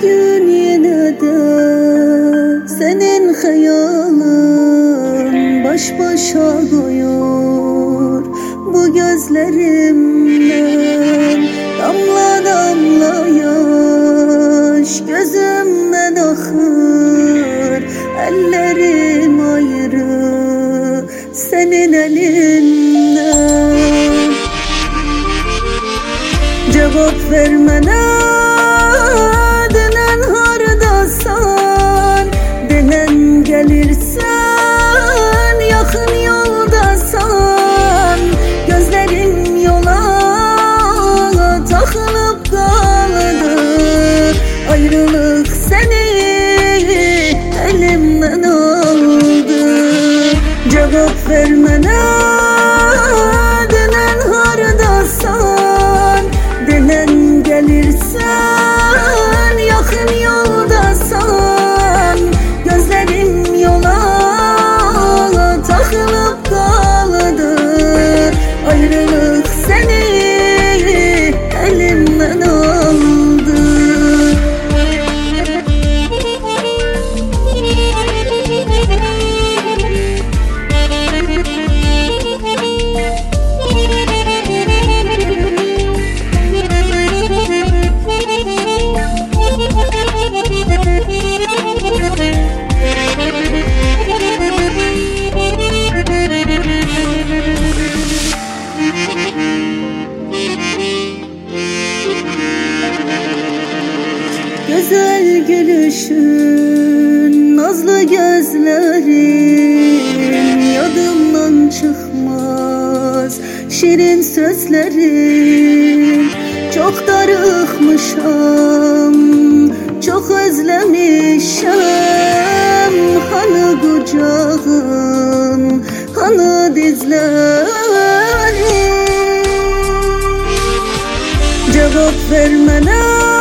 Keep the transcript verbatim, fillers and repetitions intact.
gün yine de senin hayalin baş başa koyuyor bu gözlerimden. Damla damla yaş gözümden akır, ellerim ayrı senin elinden. Cevap vermene denen hardasan, denen gelirsen yakın yoldasan, gözlerin yola takılıp kaldı, ayrılık seni elimden aldı. Cevap vermene denen hardasan, denen gelirsen yakın yoldasan, gözlerin yola takılıp kaldı, ayrılık seni elimden aldı. Güzel gülüşün, nazlı gözlerin, yadımdan çıkmaz şirin sözlerin. Çok darıkmışam, çok özlemişim, hani kucağın, hani dizlerin. Cevap vermene